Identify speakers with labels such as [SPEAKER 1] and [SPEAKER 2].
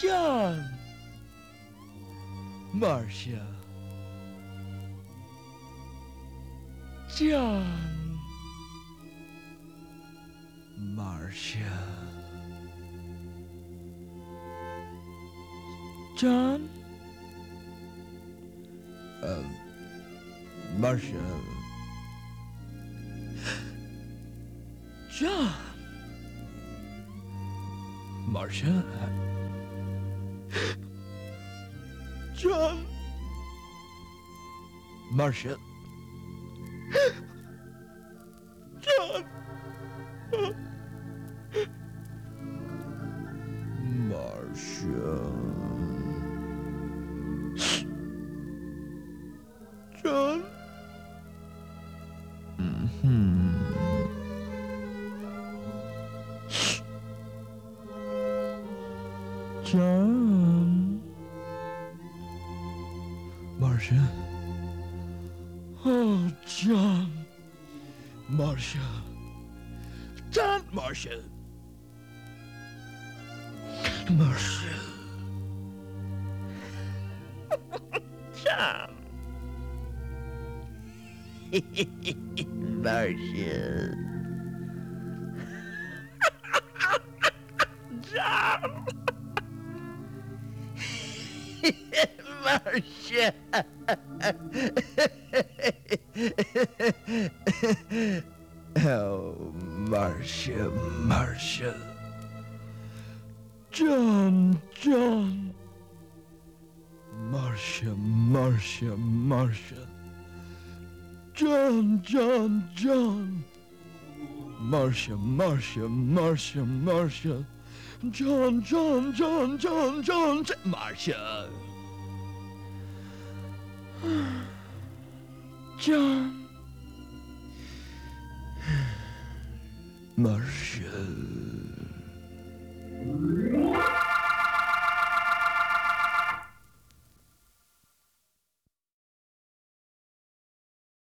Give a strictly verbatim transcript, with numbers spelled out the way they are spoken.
[SPEAKER 1] John, Marcia, John, Marcia, John, uh, Marcia, John, Marcia, John, Marcia, John, Marcia, John. Mm-hmm. John, Marcia. Oh, John, Marcia, John, Marcia, Marcia, John, Marcia, John, Marcia. Oh, Marcia, Marcia. John, John. Marcia, Marcia, Marcia. John, John, John. Marcia, Marcia, Marcia, Marcia. John, John, John, John, John, John. Marcia. John. Marcia.